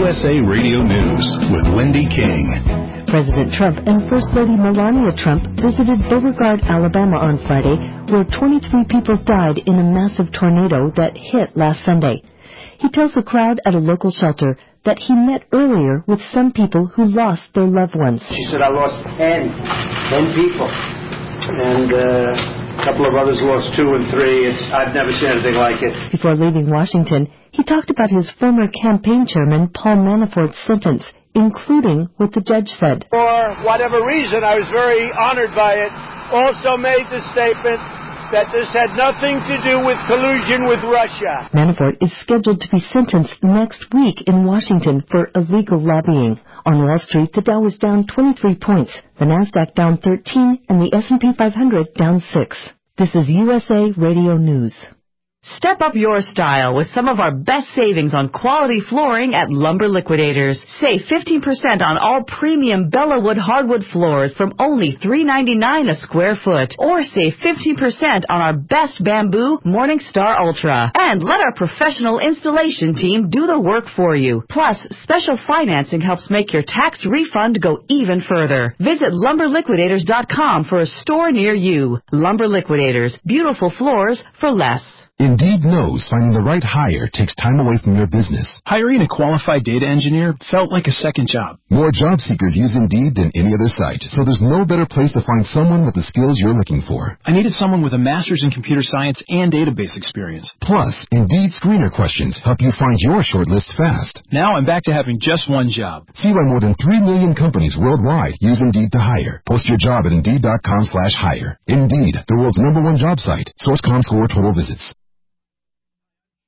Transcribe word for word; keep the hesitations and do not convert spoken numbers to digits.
S A Radio News with Wendy King. President Trump and First Lady Melania Trump visited Beauregard, Alabama on Friday, where twenty-three people died in a massive tornado that hit last Sunday. He tells the crowd at a local shelter that he met earlier with some people who lost their loved ones. She said, I lost ten, ten people. And uh, a couple of others lost two and three. It's, I've never seen anything like it. Before leaving Washington, he talked about his former campaign chairman, Paul Manafort's sentence, including what the judge said. For whatever reason, I was very honored by it. Also made the statement that this had nothing to do with collusion with Russia. Manafort is scheduled to be sentenced next week in Washington for illegal lobbying. On Wall Street, the Dow was down twenty-three points, the Nasdaq down thirteen, and the S and P five hundred down six. This is U S A Radio News. Step up your style with some of our best savings on quality flooring at Lumber Liquidators. Save fifteen percent on all premium Bellawood hardwood floors from only three ninety-nine a square foot. Or save fifteen percent on our best bamboo Morningstar Ultra. And let our professional installation team do the work for you. Plus, special financing helps make your tax refund go even further. Visit lumber liquidators dot com for a store near you. Lumber Liquidators. Beautiful floors for less. Indeed knows finding the right hire takes time away from your business. Hiring a qualified data engineer felt like a second job. More job seekers use Indeed than any other site, so there's no better place to find someone with the skills you're looking for. I needed someone with a master's in computer science and database experience. Plus, Indeed screener questions help you find your shortlist fast. Now I'm back to having just one job. See why more than three million companies worldwide use Indeed to hire. Post your job at Indeed dot com slash hire. Indeed, the world's number one job site. Source dot com score total visits.